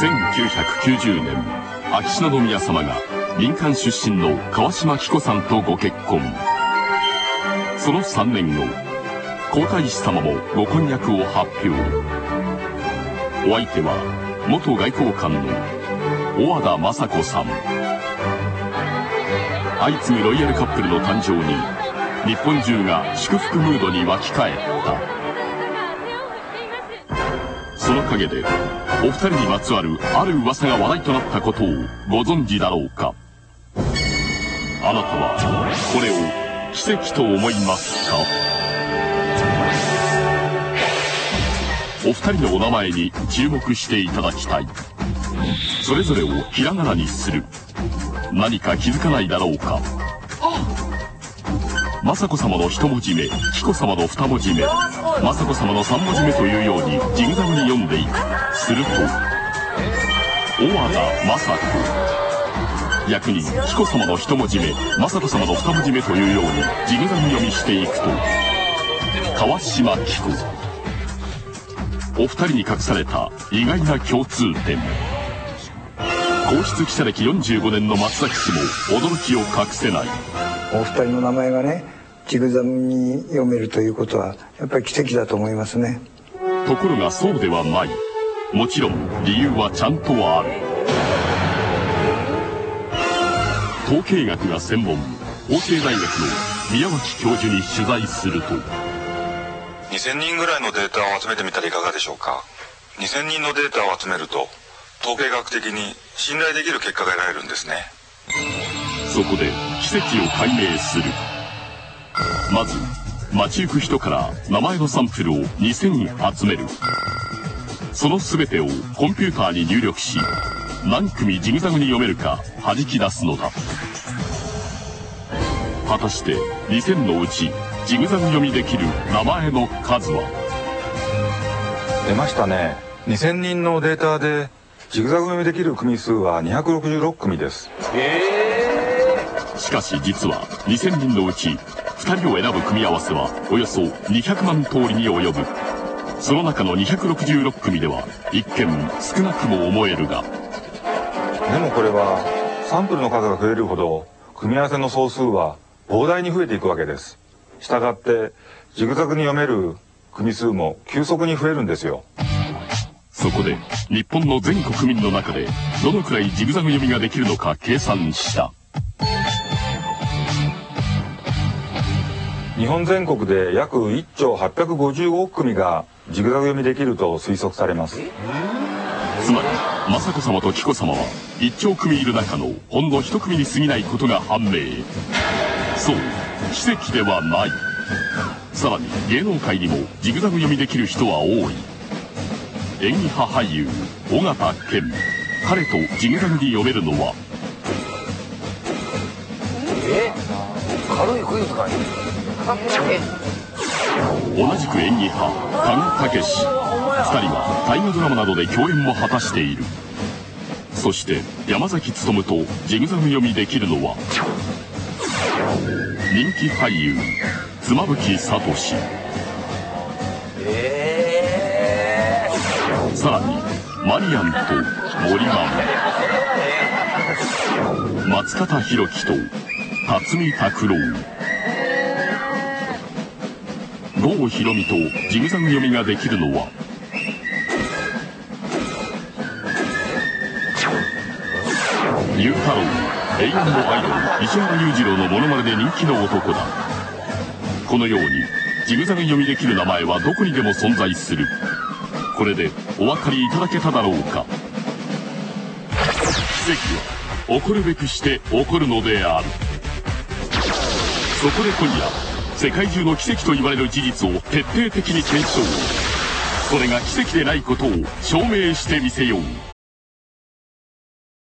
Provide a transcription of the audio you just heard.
1990年、秋篠宮さまが民間出身の川島紀子さんとご結婚。その3年後、皇太子様もご婚約を発表。お相手は元外交官の小和田雅子さん。相次ぐロイヤルカップルの誕生に日本中が祝福ムードに沸き返った。その陰でお二人にまつわるある噂が話題となったことをご存知だろうか。あなたはこれを奇跡と思いますか？お二人のお名前に注目していただきたい。それぞれをひらがなにする。何か気づかないだろうか。雅子様の一文字目、紀子様の二文字目、雅子様の三文字目というようにジグザグに読んでいく。すると小和田雅子。逆に紀子様の一文字目、雅子様の二文字目というようにジグザグ読みしていくと川島紀子。お二人に隠された意外な共通点。皇室記者歴45年の松崎氏も驚きを隠せない。 お二人の名前がね、ジグザグに読めるということはやっぱり奇跡だと思いますね。 ところがそうではない。もちろん理由はちゃんとある。統計学が専門、法政大学の宮脇教授に取材すると、 2000人ぐらいのデータを集めてみたらいかがでしょうか。2000人のデータを集めると統計学的に信頼できる結果が得られるんですね。 そこで奇跡を解明する。まず街行く人から名前のサンプルを2000集める。その全てをコンピューターに入力し、何組ジグザグに読めるか弾き出すのだ。果たして2000のうちジグザグ読みできる名前の数は？ 出ましたね。2000人のデータでジグザグ読みできる組数は266組です。 しかし実は2000人のうち2人を選ぶ組み合わせはおよそ200万通りに及ぶ。その中の266組では一見少なくも思えるが、 でもこれはサンプルの数が増えるほど組み合わせの総数は膨大に増えていくわけです。したがってジグザグに読める組数も急速に増えるんですよ。 そこで日本の全国民の中でどのくらいジグザグ読みができるのか計算した。 日本全国で約1兆855億組がジグザグ読みできると推測されます。 つまり雅子様と紀子様は1兆組いる中のほんの1組に過ぎないことが判明。そう、奇跡ではない。さらに芸能界にもジグザグ読みできる人は多い。演技派俳優緒形健。彼とジグザグに読めるのは、 軽いクイズかい。 同じく演技派鹿賀丈史。2人は大河ドラマなどで共演も果たしている。そして山崎努とジグザグ読みできるのは人気俳優妻夫木聡。さらにマリアンと森マン、松方弘樹と辰巳拓郎、郷ひろみとジグザグ読みができるのはニュー太郎、永遠のアイドル石原裕次郎のモノマネで人気の男だ。このようにジグザグ読みできる名前はどこにでも存在する。これでお分かりいただけただろうか。奇跡は起こるべくして起こるのである。そこで今夜、世界中の奇跡と言われる事実を徹底的に検証。それが奇跡でないことを証明してみせよう。